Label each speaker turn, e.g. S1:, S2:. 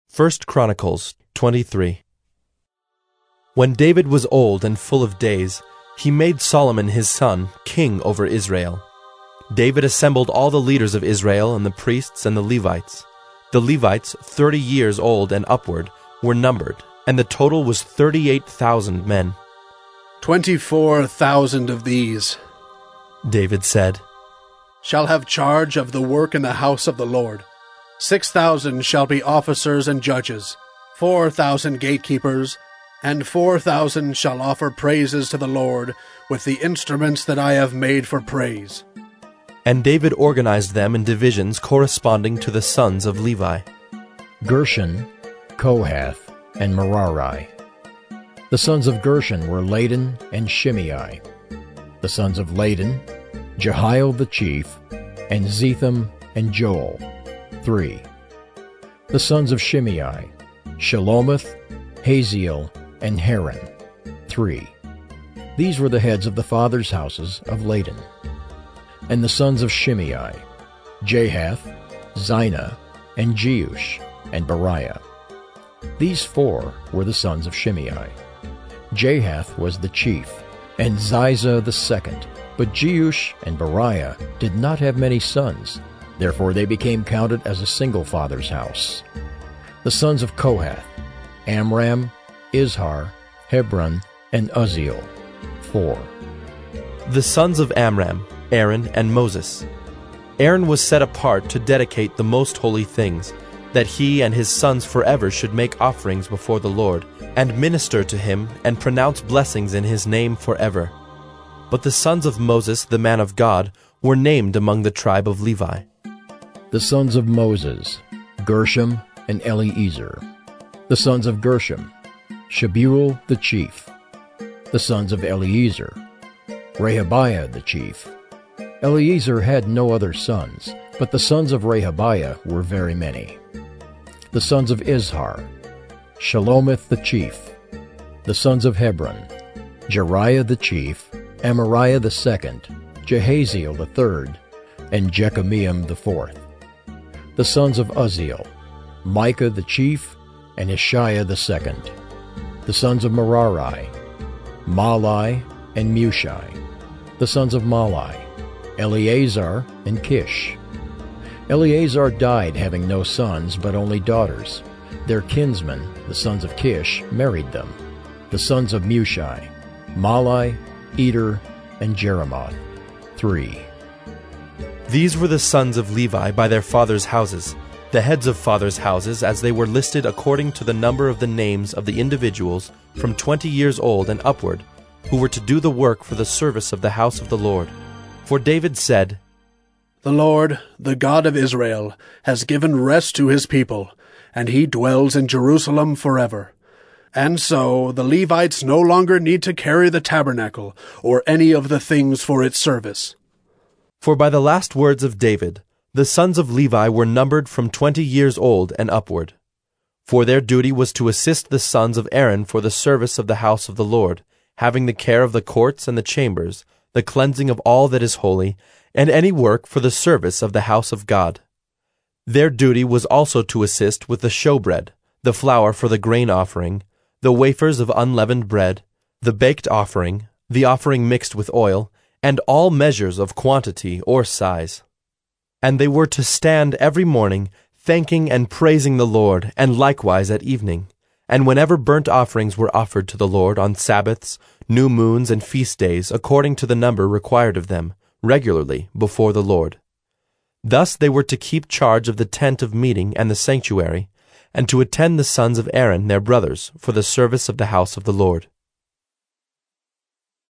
S1: 1 Chronicles 23. When David was old and full of days, he made Solomon his son king over Israel. David assembled all the leaders of Israel and the priests and the Levites. The Levites, 30 years old and upward, were numbered, and the total was 38,000 men.
S2: 24,000 of these,
S1: David said,
S2: shall have charge of the work in the house of the Lord. 6,000 shall be officers and judges, 4,000 gatekeepers, and 4,000 shall offer praises to the Lord with the instruments that I have made for praise.
S1: And David organized them in divisions corresponding to the sons of Levi.
S3: Gershon, Kohath, and Merari. The sons of Gershon were Ladan and Shimei. The sons of Ladan, Jehiel the chief, and Zetham and Joel, 3. The sons of Shimei, Shelomith, Haziel, and Haran, 3. These were the heads of the fathers' houses of Ladan. And the sons of Shimei, Jahath, Zina, and Jeush, and Beriah. These 4 were the sons of Shimei. Jahath was the chief, and Ziza the second. But Jeush and Beriah did not have many sons, therefore they became counted as a single father's house. The sons of Kohath, Amram, Izhar, Hebron, and Uzziel, 4.
S1: The sons of Amram, Aaron and Moses. Aaron was set apart to dedicate the most holy things, that he and his sons forever should make offerings before the Lord, and minister to him and pronounce blessings in his name forever. But the sons of Moses, the man of God, were named among the tribe of Levi.
S3: The sons of Moses, Gershom and Eliezer. The sons of Gershom, Shebuel the chief. The sons of Eliezer, Rehabiah the chief. Eliezer had no other sons, but the sons of Rehabiah were very many. The sons of Izhar, Shelomith the chief. The sons of Hebron, Jeriah the chief, Amariah the second, Jehaziel the third, and Jekameam the fourth. The sons of Uzziel, Micah the chief, and Ishiah the second. The sons of Merari, Mahli and Mushi. The sons of Mahli, Eleazar and Kish. Eleazar died having no sons, but only daughters. Their kinsmen, the sons of Kish, married them. The sons of Mushi, Mahli, Eder, and Jeremoth, 3.
S1: These were the sons of Levi by their fathers' houses, the heads of fathers' houses, as they were listed according to the number of the names of the individuals from 20 years old and upward, who were to do the work for the service of the house of the Lord. For David said,
S2: The Lord, the God of Israel, has given rest to his people, and he dwells in Jerusalem forever. And so the Levites no longer need to carry the tabernacle or any of the things for its service.
S1: For by the last words of David, the sons of Levi were numbered from 20 years old and upward. For their duty was to assist the sons of Aaron for the service of the house of the Lord, having the care of the courts and the chambers, the cleansing of all that is holy, and any work for the service of the house of God. Their duty was also to assist with the showbread, the flour for the grain offering, the wafers of unleavened bread, the baked offering, the offering mixed with oil, and all measures of quantity or size. And they were to stand every morning, thanking and praising the Lord, and likewise at evening, and whenever burnt offerings were offered to the Lord on Sabbaths, new moons, and feast days, according to the number required of them, regularly before the Lord. Thus they were to keep charge of the tent of meeting and the sanctuary, and to attend the sons of Aaron their brothers for the service of the house of the Lord.